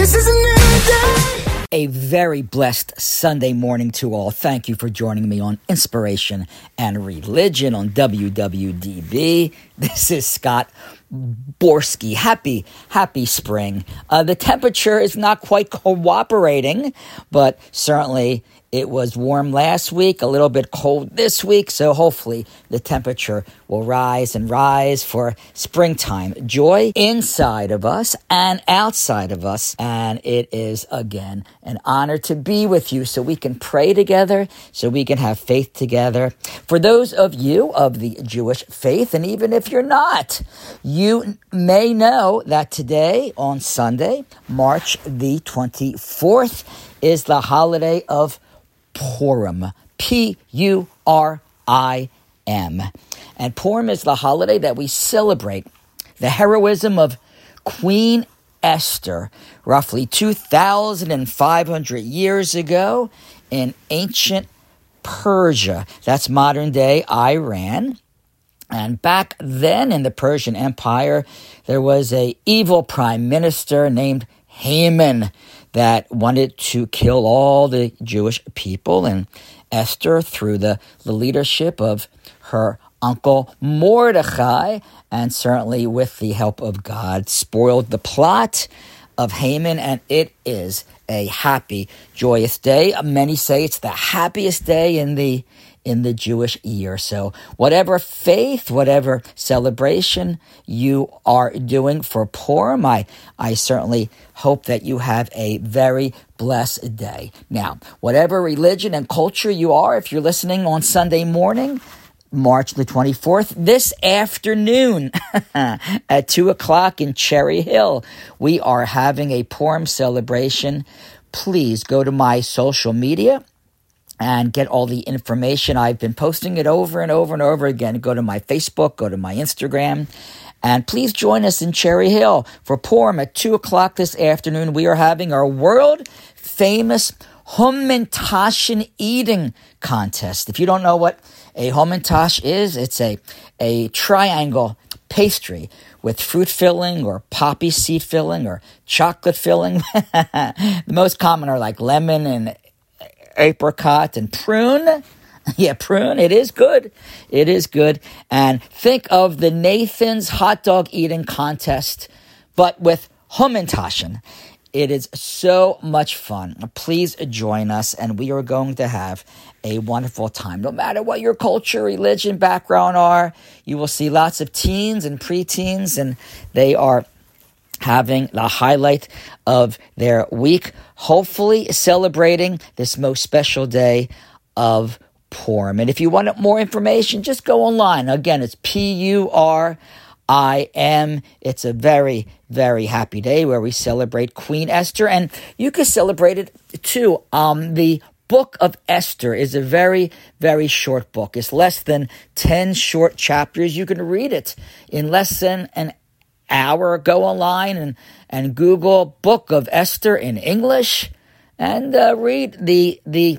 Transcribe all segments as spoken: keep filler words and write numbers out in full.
This is a new day. A very blessed Sunday morning to all. Thank you for joining me on Inspiration and Religion on W W D B. This is Scott Borski. Happy, happy spring. Uh, the temperature is not quite cooperating, but certainly it was warm last week, a little bit cold this week, so hopefully the temperature will rise and rise for springtime. Joy inside of us and outside of us, and it is, again, an honor to be with you so we can pray together, so we can have faith together. For those of you of the Jewish faith, and even if you're not, you may know that today, on Sunday, March the twenty-fourth, is the holiday of Purim, P U R I M. And Purim is the holiday that we celebrate the heroism of Queen Esther, roughly two thousand five hundred years ago in ancient Persia. That's modern-day Iran. And back then in the Persian Empire, there was an evil prime minister named Haman that wanted to kill all the Jewish people. And Esther, through the, the leadership of her uncle Mordecai, and certainly with the help of God, spoiled the plot of Haman, and it is a happy, joyous day. Many say it's the happiest day in the in the Jewish year. So whatever faith, whatever celebration you are doing for Purim, I, I certainly hope that you have a very blessed day. Now, whatever religion and culture you are, if you're listening on Sunday morning, March the twenty-fourth, this afternoon at two o'clock in Cherry Hill, we are having a Purim celebration. Please go to my social media and get all the information. I've been posting it over and over and over again. Go to my Facebook, go to my Instagram, and please join us in Cherry Hill for Purim at two o'clock this afternoon. We are having our world-famous Hamantaschen eating contest. If you don't know what a Hamantash is, it's a, a triangle pastry with fruit filling or poppy seed filling or chocolate filling. The most common are like lemon and apricot and prune. Yeah, prune. It is good. It is good. And think of the Nathan's hot dog eating contest, but with Hamantaschen. It is so much fun. Please join us, and we are going to have a wonderful time. No matter what your culture, religion, background are, you will see lots of teens and preteens, and they are having the highlight of their week, hopefully celebrating this most special day of Purim. And if you want more information, just go online. Again, it's P U R I M. It's a very, very happy day where we celebrate Queen Esther, and you can celebrate it too. Um, the Book of Esther is a very, very short book. It's less than ten short chapters. You can read it in less than an hour. Go online and, and Google Book of Esther in English and uh, read the the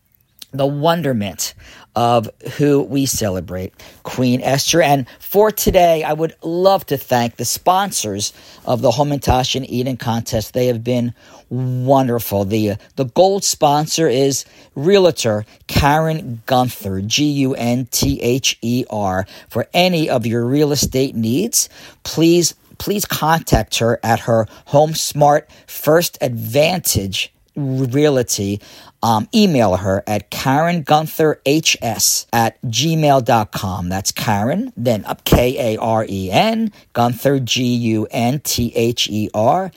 the wonderment of who we celebrate, Queen Esther. And for today, I would love to thank the sponsors of the Hamantaschen Eating Contest. They have been wonderful. The, uh, the gold sponsor is Realtor Karen Gunther, G U N T H E R. For any of your real estate needs, please, please contact her at her Home Smart First Advantage Realty. Um, email her at Karen Gunther H S at gmail dot com. That's Karen, then up K A R E N, Gunther, G U N T H E R,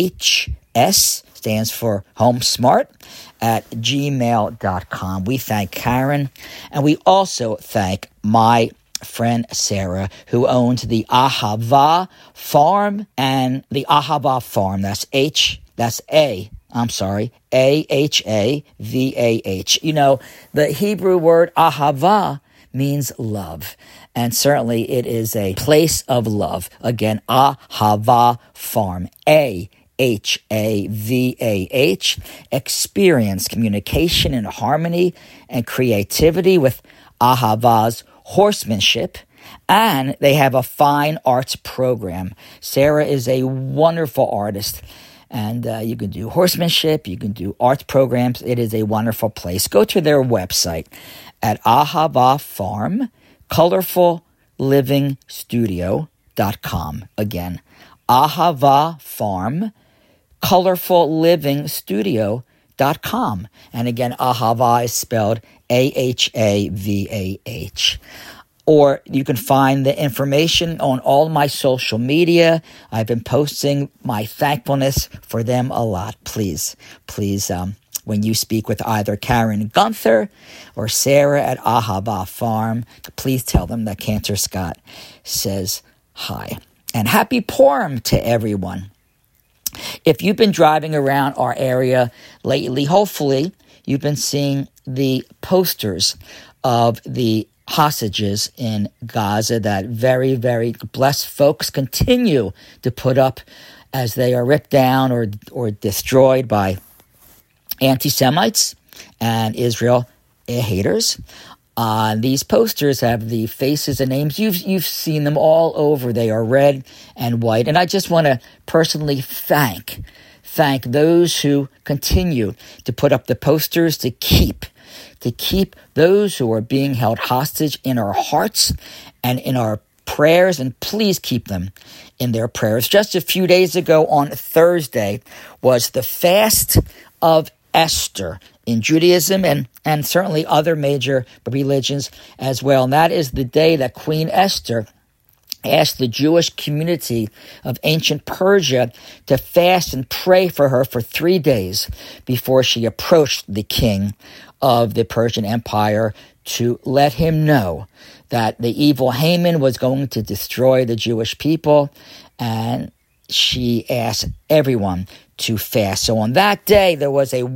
H S, stands for Home Smart, at gmail dot com. We thank Karen, and we also thank my friend Sarah, who owns the Ahava Farm, and the Ahava Farm, that's H, that's A, I'm sorry, A H A V A H. You know, the Hebrew word ahava means love. And certainly it is a place of love. Again, Ahava Farm, A H A V A H. Experience communication and harmony and creativity with Ahava's horsemanship. And they have a fine arts program. Sarah is a wonderful artist. And uh, you can do horsemanship, you can do arts programs. It is a wonderful place. Go to their website at Ahava Farm, Colorful Living Studio dot com. Again, Ahava Farm, Colorful Living Studio dot com. And again, Ahava is spelled A H A V A H. Or you can find the information on all my social media. I've been posting my thankfulness for them a lot. Please, please, um, when you speak with either Karen Gunther or Sarah at Ahava Farm, please tell them that Cantor Scott says hi. And happy Purim to everyone. If you've been driving around our area lately, hopefully you've been seeing the posters of the hostages in Gaza that very, very blessed folks continue to put up as they are ripped down or or destroyed by anti-Semites and Israel haters. Uh, these posters have the faces and names. You've you've seen them all over. They are red and white. And I just want to personally thank thank those who continue to put up the posters to keep to keep those who are being held hostage in our hearts and in our prayers, and please keep them in their prayers. Just a few days ago on Thursday was the fast of Esther in Judaism and, and certainly other major religions as well. And that is the day that Queen Esther asked the Jewish community of ancient Persia to fast and pray for her for three days before she approached the king of the Persian Empire to let him know that the evil Haman was going to destroy the Jewish people, and she asked everyone to fast. So on that day, there was a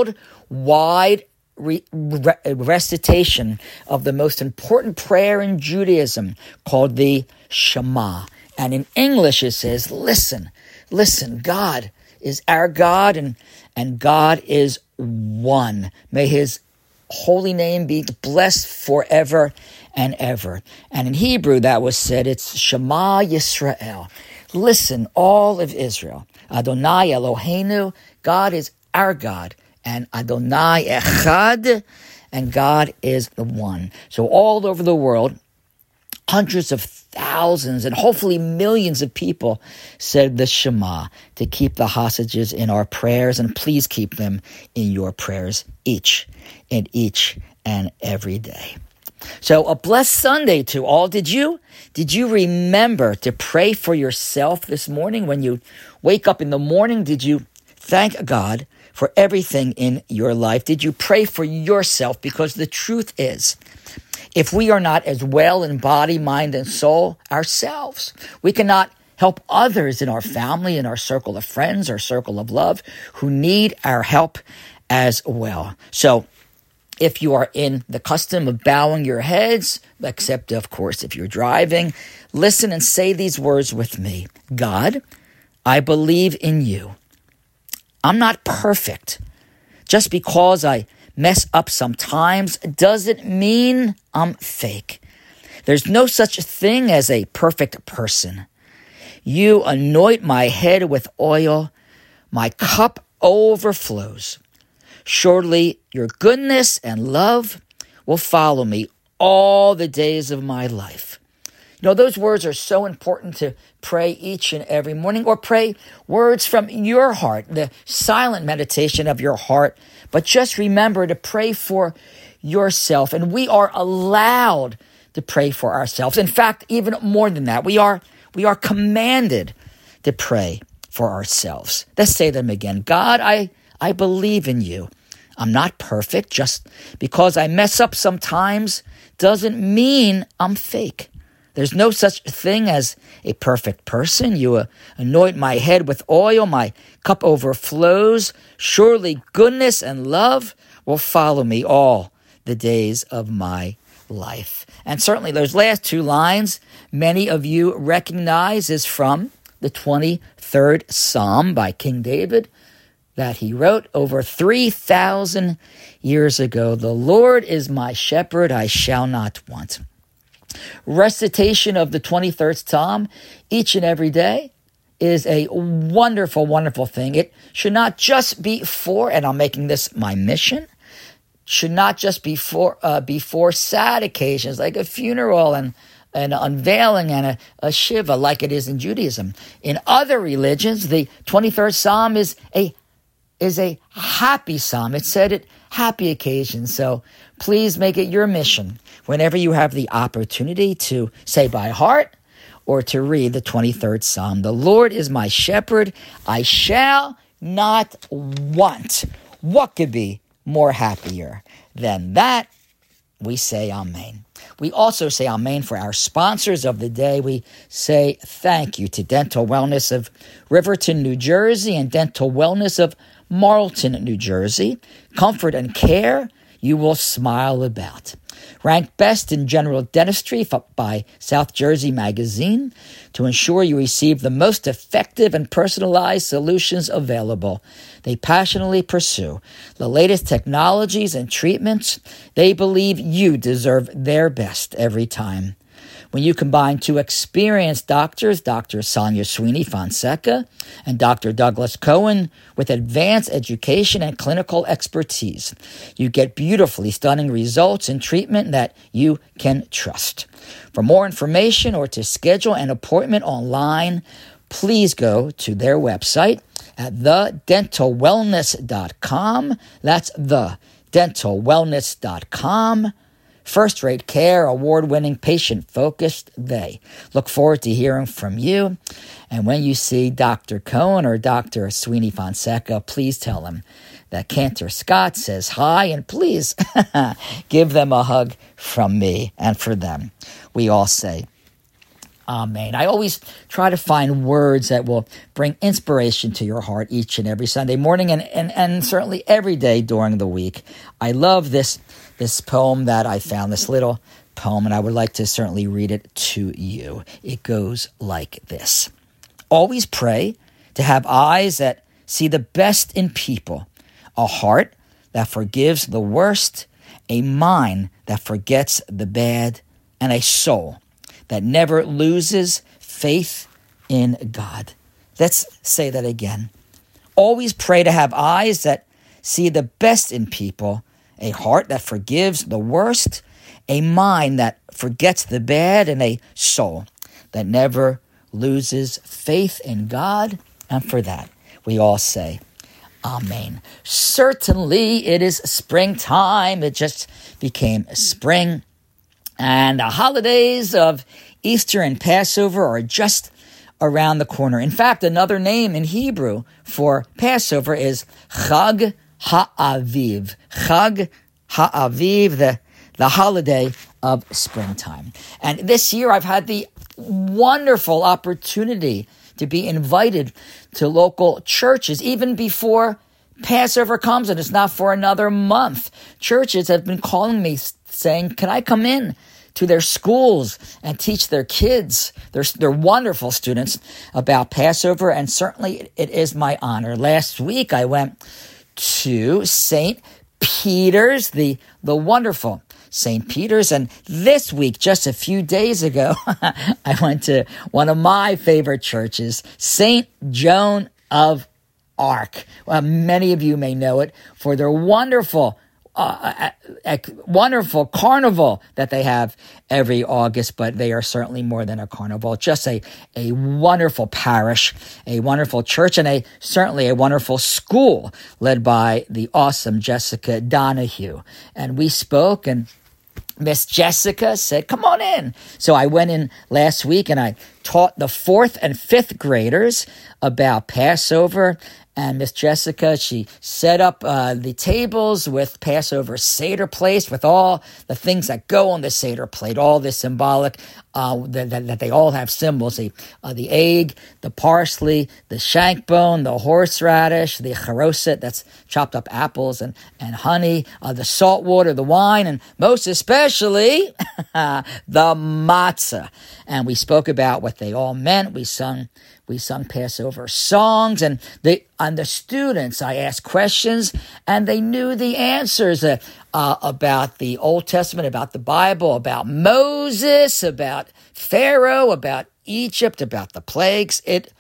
worldwide re- re- recitation of the most important prayer in Judaism called the Shema. And in English it says, listen, listen, God is our God, and, and God is one. May his holy name be blessed forever and ever. And in Hebrew that was said, it's Shema Yisrael. Listen, all of Israel. Adonai Eloheinu, God is our God. And Adonai Echad, and God is the one. So all over the world, hundreds of thousands and hopefully millions of people said the Shema to keep the hostages in our prayers, and please keep them in your prayers each and each and every day. So a blessed Sunday to all. Did you did you remember to pray for yourself this morning when you wake up in the morning? Did you thank God for everything in your life? Did you pray for yourself? Because the truth is, if we are not as well in body, mind, and soul ourselves, we cannot help others in our family, in our circle of friends, our circle of love, who need our help as well. So if you are in the custom of bowing your heads, except, of course, if you're driving, listen and say these words with me. God, I believe in you. I'm not perfect. Just because I mess up sometimes doesn't mean I'm fake. There's no such thing as a perfect person. You anoint my head with oil. My cup overflows. Surely your goodness and love will follow me all the days of my life. You know, those words are so important to pray each and every morning, or pray words from your heart, the silent meditation of your heart. But just remember to pray for yourself. And we are allowed to pray for ourselves. In fact, even more than that, we are, we are commanded to pray for ourselves. Let's say them again. God, I, I believe in you. I'm not perfect. Just because I mess up sometimes doesn't mean I'm fake. There's no such thing as a perfect person. You uh, anoint my head with oil. My cup overflows. Surely goodness and love will follow me all the days of my life. And certainly those last two lines, many of you recognize, is from the twenty-third Psalm by King David that he wrote over three thousand years ago. The Lord is my shepherd, I shall not want. Recitation of the twenty-third Psalm each and every day is a wonderful, wonderful thing. It should not just be for, and I'm making this my mission, should not just be for, uh, before sad occasions like a funeral and an unveiling and a, a shiva like it is in Judaism. In other religions, the twenty-third Psalm is a is a happy psalm. It's said at happy occasions. So please make it your mission whenever you have the opportunity to say by heart or to read the twenty-third Psalm. The Lord is my shepherd. I shall not want. What could be more happier than that? We say amen. We also say amen for our sponsors of the day. We say thank you to Dental Wellness of Riverton, New Jersey, and Dental Wellness of Marlton, New Jersey. Comfort and care you will smile about. Ranked best in general dentistry by South Jersey Magazine to ensure you receive the most effective and personalized solutions available. They passionately pursue the latest technologies and treatments. They believe you deserve their best every time. When you combine two experienced doctors, Doctor Sonia Sweeney Fonseca and Doctor Douglas Cohen, with advanced education and clinical expertise, you get beautifully stunning results in treatment that you can trust. For more information or to schedule an appointment online, please go to their website at the dental wellness dot com. That's the dental wellness dot com. First-rate care, award-winning, patient-focused, they. Look forward to hearing from you. And when you see Doctor Cohen or Doctor Sweeney Fonseca, please tell them that Cantor Scott says hi, and please give them a hug from me and for them. We all say amen. I always try to find words that will bring inspiration to your heart each and every Sunday morning and, and, and certainly every day during the week. I love this This poem that I found, this little poem, and I would like to certainly read it to you. It goes like this. Always pray to have eyes that see the best in people, a heart that forgives the worst, a mind that forgets the bad, and a soul that never loses faith in God. Let's say that again. Always pray to have eyes that see the best in people, a heart that forgives the worst, a mind that forgets the bad, and a soul that never loses faith in God. And for that, we all say, amen. Certainly, it is springtime. It just became spring. And the holidays of Easter and Passover are just around the corner. In fact, another name in Hebrew for Passover is Chag Ha'aviv. Chag Ha'aviv, the, the holiday of springtime. And this year I've had the wonderful opportunity to be invited to local churches, even before Passover comes, and it's not for another month. Churches have been calling me saying, can I come in to their schools and teach their kids, their, their wonderful students, about Passover? And certainly it is my honor. Last week I went to Saint Peter's, the, the wonderful Saint Peter's. And this week, just a few days ago, I went to one of my favorite churches, Saint Joan of Arc. Well, many of you may know it for their wonderful Uh, a, a wonderful carnival that they have every August, but they are certainly more than a carnival. Just a, a wonderful parish, a wonderful church, and a certainly a wonderful school led by the awesome Jessica Donahue. And we spoke, and Miss Jessica said, come on in. So I went in last week and I taught the fourth and fifth graders about Passover. And Miss Jessica, she set up uh, the tables with Passover Seder plates, with all the things that go on the Seder plate, all the symbolic, uh, that, that, that they all have symbols. The, uh, the egg, the parsley, the shank bone, the horseradish, the charoset, that's chopped up apples and, and honey, uh, the salt water, the wine, and most especially the matzah. And we spoke about what they all meant. We sung We sung Passover songs, and the and the students, I asked questions, and they knew the answers uh, uh, about the Old Testament, about the Bible, about Moses, about Pharaoh, about Egypt, about the plagues. It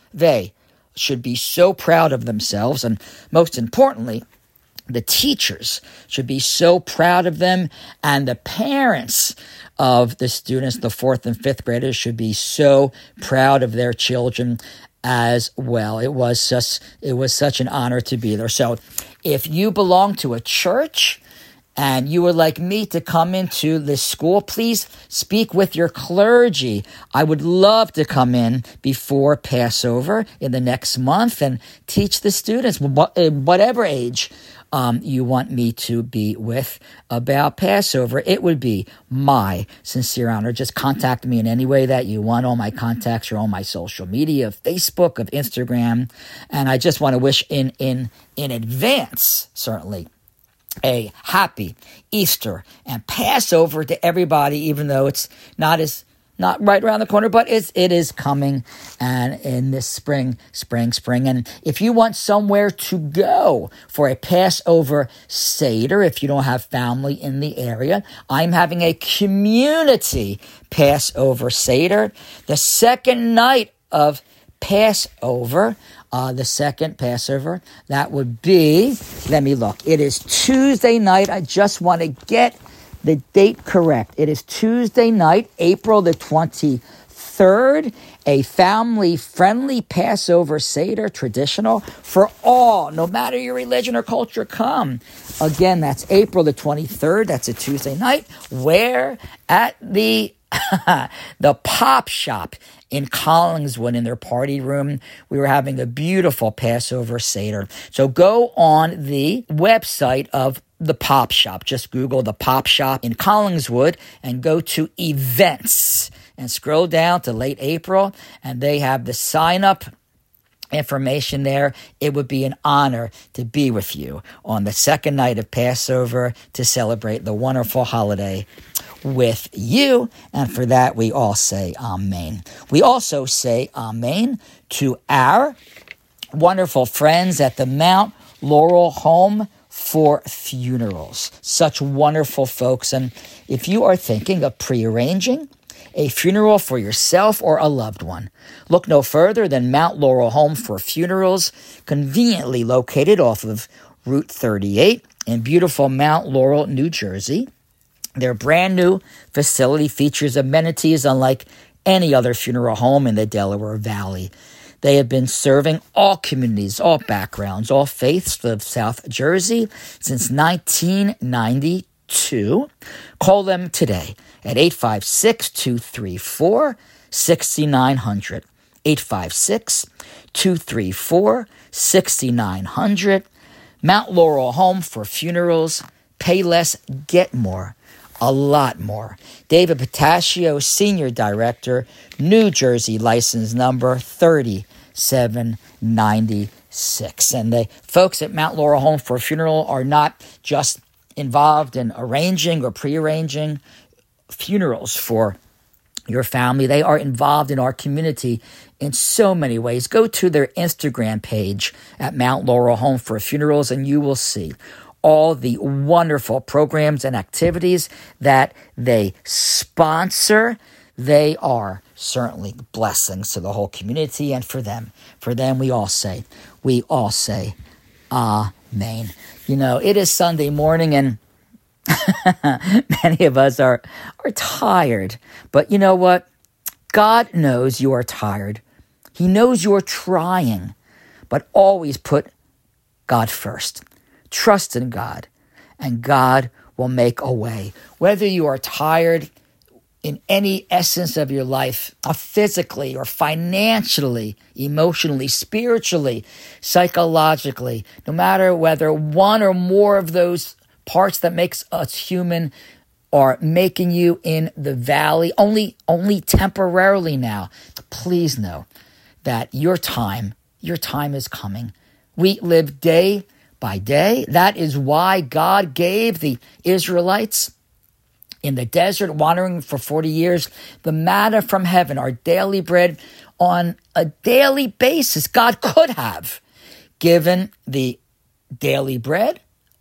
they should be so proud of themselves, and most importantly, the teachers should be so proud of them, and the parents of the students, the fourth and fifth graders, should be so proud of their children as well. It was just, it was such an honor to be there. So if you belong to a church and you would like me to come into this school, please speak with your clergy. I would love to come in before Passover in the next month and teach the students, whatever age um, you want me to be with, about Passover. It would be my sincere honor. Just contact me in any way that you want. All my contacts are on my social media, of Facebook, of Instagram. And I just want to wish in, in, in advance, certainly, a happy Easter and Passover to everybody, even though it's not as not right around the corner, but it's, it is coming, and in this spring, spring, spring. And if you want somewhere to go for a Passover Seder, if you don't have family in the area, I'm having a community Passover Seder, the second night of Passover. Uh, the second Passover, that would be, let me look, it is Tuesday night. I just want to get the date correct. It is Tuesday night, April the twenty-third, a family-friendly Passover Seder, traditional for all, no matter your religion or culture, come. Again, that's April the twenty-third, that's a Tuesday night, where at the the Pop Shop in Collingswood, in their party room. We were having a beautiful Passover Seder. So go on the website of the Pop Shop. Just Google the Pop Shop in Collingswood and go to events and scroll down to late April, and they have the sign up information there. It would be an honor to be with you on the second night of Passover to celebrate the wonderful holiday with you. And for that, we all say amen. We also say amen to our wonderful friends at the Mount Laurel Home for Funerals. Such wonderful folks. And if you are thinking of prearranging a funeral for yourself or a loved one, look no further than Mount Laurel Home for Funerals, conveniently located off of Route thirty-eight in beautiful Mount Laurel, New Jersey. Their brand new facility features amenities unlike any other funeral home in the Delaware Valley. They have been serving all communities, all backgrounds, all faiths of South Jersey since nineteen ninety-two. Call them today at eight five six, two three four, six nine zero zero. eight five six, two three four, six nine zero zero. Mount Laurel Home for Funerals. Pay less, get more. A lot more. David Pataccio, Senior Director, New Jersey, license number thirty-seven ninety-six. And the folks at Mount Laurel Home for Funeral are not just involved in arranging or prearranging funerals for your family. They are involved in our community in so many ways. Go to their Instagram page at Mount Laurel Home for Funerals, and you will see all the wonderful programs and activities that they sponsor. They are certainly blessings to the whole community, and for them, for them, we all say, we all say, amen. You know, it is Sunday morning, and many of us are, are tired, but you know what? God knows you are tired. He knows you're trying, but always put God first. Trust in God, and God will make a way. Whether you are tired in any essence of your life, uh, physically or financially, emotionally, spiritually, psychologically, no matter whether one or more of those parts that makes us human are making you in the valley, only, only temporarily now, please know that your time, your time is coming. We live day by day. That is why God gave the Israelites in the desert, wandering for forty years, the manna from heaven, our daily bread, on a daily basis. God could have given the daily bread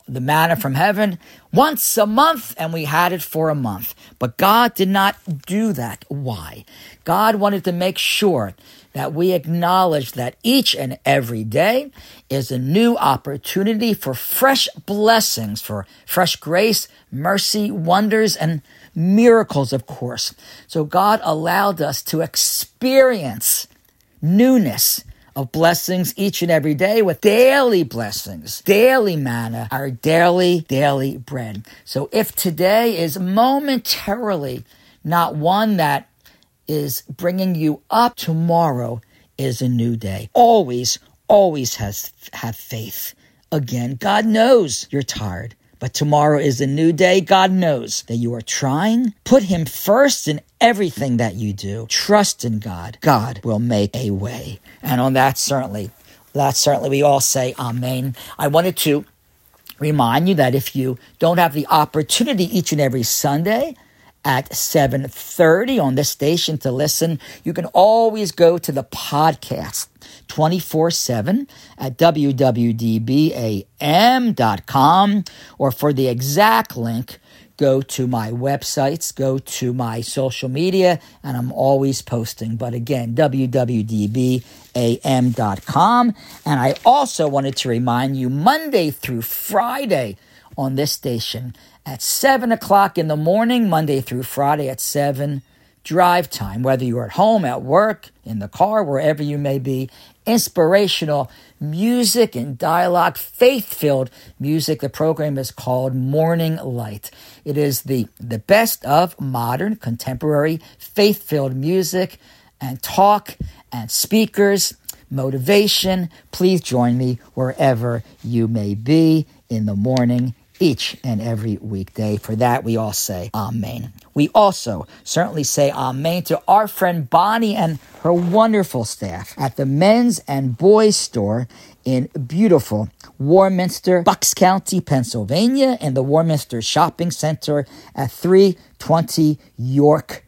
the manna from heaven once a month, and we had it for a month. But God did not do that. Why? God wanted to make sure that we acknowledge that each and every day is a new opportunity for fresh blessings, for fresh grace, mercy, wonders, and miracles, of course. So God allowed us to experience newness of blessings each and every day with daily blessings, daily manna, our daily, daily bread. So if today is momentarily not one that is bringing you up, tomorrow is a new day. Always, always has have faith. Again, God knows you're tired, but tomorrow is a new day. God knows that you are trying. Put him first in everything that you do. Trust in God. God will make a way. And on that, certainly, that certainly we all say amen. I wanted to remind you that if you don't have the opportunity each and every Sunday at seven thirty on this station to listen, you can always go to the podcast twenty-four seven at w w d b a m dot com, or for the exact link, go to my websites, go to my social media, and I'm always posting. But again, w w d b a m dot com. And I also wanted to remind you, Monday through Friday on this station at seven o'clock in the morning, Monday through Friday at seven, drive time, whether you're at home, at work, in the car, wherever you may be, inspirational music and dialogue, faith-filled music. The program is called Morning Light. It is the, the best of modern, contemporary, faith-filled music and talk and speakers, motivation. Please join me wherever you may be in the morning, each and every weekday. For that, we all say amen. We also certainly say amen to our friend Bonnie and her wonderful staff at the men's and boys store in beautiful Warminster, Bucks County, Pennsylvania, and the Warminster Shopping Center at three twenty York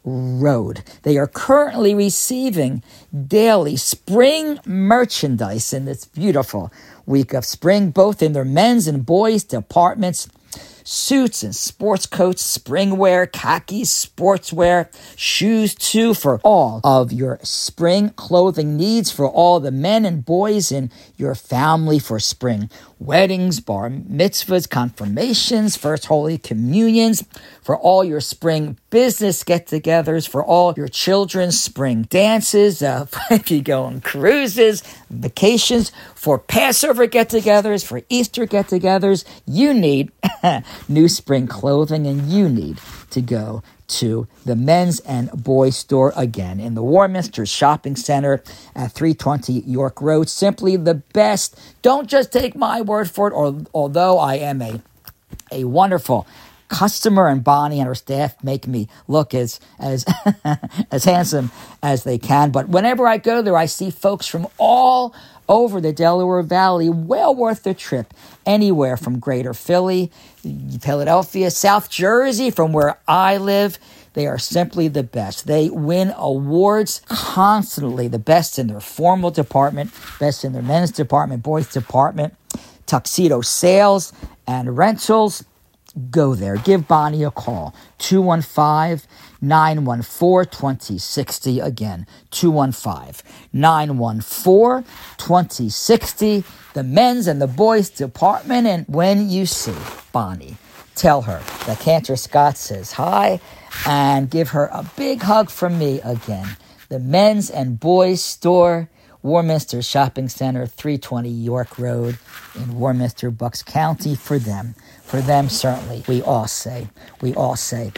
Road. They are currently receiving daily spring merchandise in this beautiful week of spring, both in their men's and boys departments. Suits and sports coats, spring wear, khakis, sportswear, shoes too, for all of your spring clothing needs for all the men and boys in your family for spring. Weddings, bar mitzvahs, confirmations, first Holy Communions, for all your spring business get-togethers, for all your children's spring dances, uh, if you go on cruises, vacations, for Passover get-togethers, for Easter get-togethers. You need new spring clothing, and you need to go to the men's and boys store again in the Warminster Shopping Center at three twenty York Road. Simply the best. Don't just take my word for it, or, although I am a, a wonderful customer, and Bonnie and her staff make me look as as as handsome as they can. But whenever I go there, I see folks from all over the Delaware Valley. Well worth the trip. Anywhere from Greater Philly, Philadelphia, South Jersey, from where I live. They are simply the best. They win awards constantly. The best in their formal department, best in their men's department, boys department, tuxedo sales and rentals. Go there. Give Bonnie a call. two one five, nine one four, two zero six zero. Again, two one five, nine one four, two zero six zero. The men's and the boys department. And when you see Bonnie, tell her that Cantor Scott says hi, and give her a big hug from me again. The men's and boys store, Warminster Shopping Center, three twenty York Road in Warminster, Bucks County. For them, for them, certainly, we all say, we all say,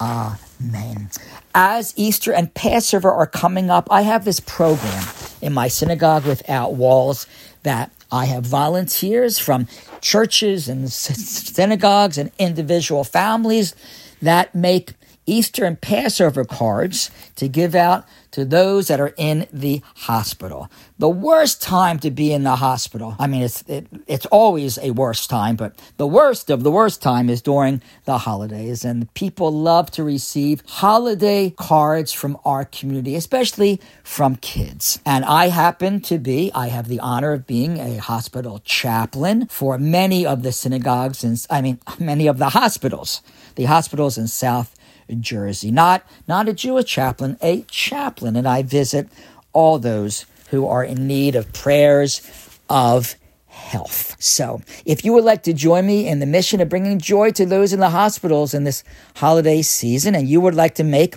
amen. As Easter and Passover are coming up, I have this program in my Synagogue Without Walls that I have volunteers from churches and synagogues and individual families that make Easter and Passover cards to give out to those that are in the hospital. The worst time to be in the hospital, I mean, it's it, it's always a worst time, but the worst of the worst time is during the holidays. And people love to receive holiday cards from our community, especially from kids. And I happen to be, I have the honor of being a hospital chaplain for many of the synagogues, and I mean, many of the hospitals, the hospitals in South Jersey. Not, not a Jewish chaplain, a chaplain. And I visit all those who are in need of prayers of health. So if you would like to join me in the mission of bringing joy to those in the hospitals in this holiday season, and you would like to make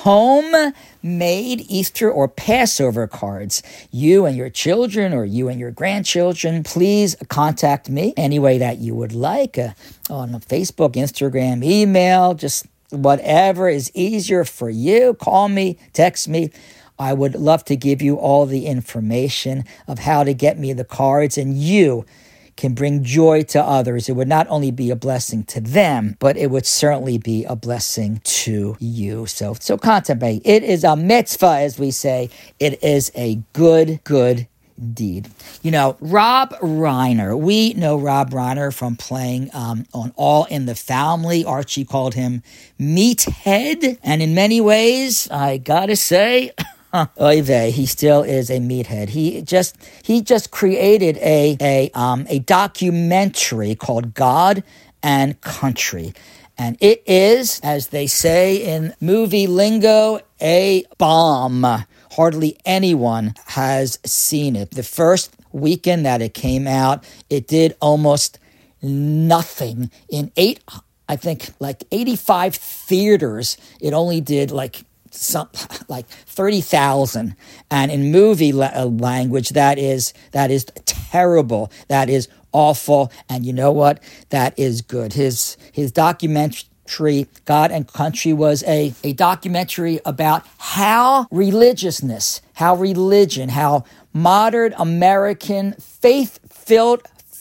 homemade Easter or Passover cards, you and your children or you and your grandchildren, please contact me any way that you would like, uh, on Facebook, Instagram, email, just whatever is easier for you. Call me, text me. I would love to give you all the information of how to get me the cards, and you can bring joy to others. It would not only be a blessing to them, but it would certainly be a blessing to you. So, so contact me. It is a mitzvah, as we say. It is a good, good deed. You know, Rob Reiner, we know Rob Reiner from playing um, on All in the Family. Archie called him Meathead. And in many ways, I gotta say, oy vey, he still is a meathead. He just he just created a a um a documentary called God and Country. And it is, as they say in movie lingo, a bomb. Hardly anyone has seen it. The first weekend that it came out, it did almost nothing. In eight, I think, like eighty-five theaters, it only did like some, like thirty thousand. And in movie la- language, that is that is terrible. That is awful. And you know what? That is good. His his documentary, God and Country, was a, a documentary about how religiousness, how religion, how modern American faith-filled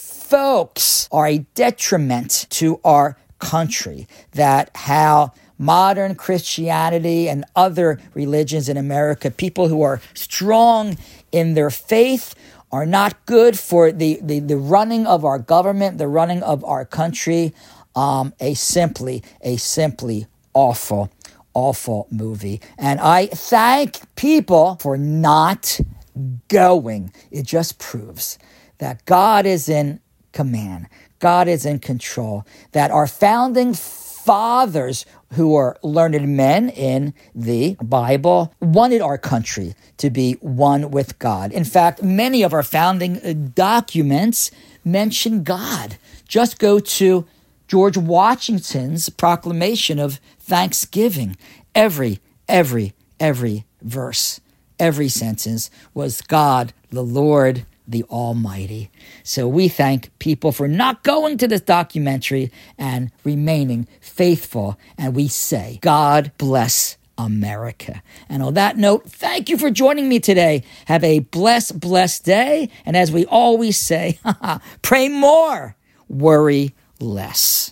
folks are a detriment to our country. That how modern Christianity and other religions in America, people who are strong in their faith, are not good for the, the, the running of our government, the running of our country. Um, a simply, a simply awful, awful movie. And I thank people for not going. It just proves that God is in command. God is in control. That our founding fathers, who are learned men in the Bible, wanted our country to be one with God. In fact, many of our founding documents mention God. Just go to George Washington's proclamation of Thanksgiving. Every, every, every verse, every sentence was God, the Lord, the Almighty. So we thank people for not going to this documentary and remaining faithful. And we say, God bless America. And on that note, thank you for joining me today. Have a blessed, blessed day. And as we always say, pray more, worry less.